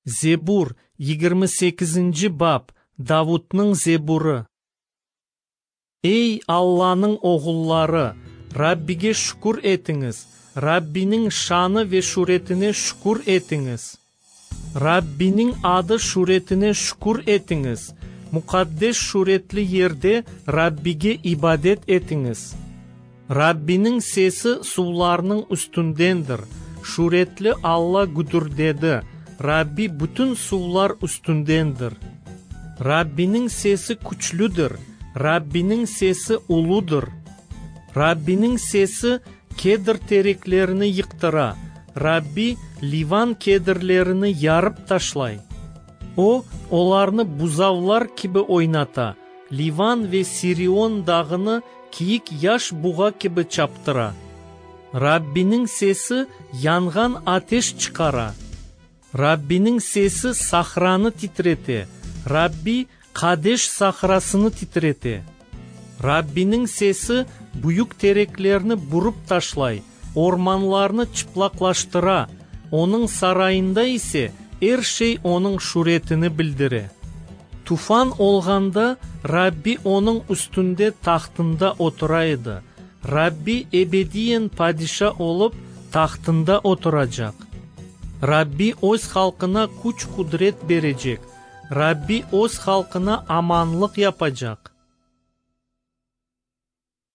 Зебур 28 бап, Давудның зебуры. Эй Алланың оғыллары, Раббиге шүкір етіңіз, Раббинің шаны ве шуретіне шүкір етіңіз. Раббинің ады шуретіне шүкір етіңіз. Мұқаддес шуретлі ерде Раббиге ибадет етіңіз. Раббинің сесі суларының үстіндендір. Шуретлі Алла гүдірдеді. Рабби бүтін сулар үстіндендір. Раббинің сесі күчлүдір. Раббинің сесі улудыр. Раббинің сесі кедір тереклеріні йықтыра. Рабби ливан кедірлеріні ярып ташлай. О, оларны бузавлар кебі ойната. Ливан ве Сирион дағыны киік яш буға кебі чаптыра. Раббинің сесі янған атеш чықара. Раббинің сесі сахраны титрете. Рабби Кадеш сахрасыны титрете. Раббинің сесі бұйық тереклеріні бұрып ташлай. Орманларны чыплақлаштыра. Оның сарайында ise шей оның шуретіні білдіре. Туфан олғанда Рабби оның үстінде тақтында отырайды. Рабби эбедиен падиша олып тақтында отырacak. Рабби өз халқына күч құдірет берecek. Рабби өз халқына аманлық yapacak.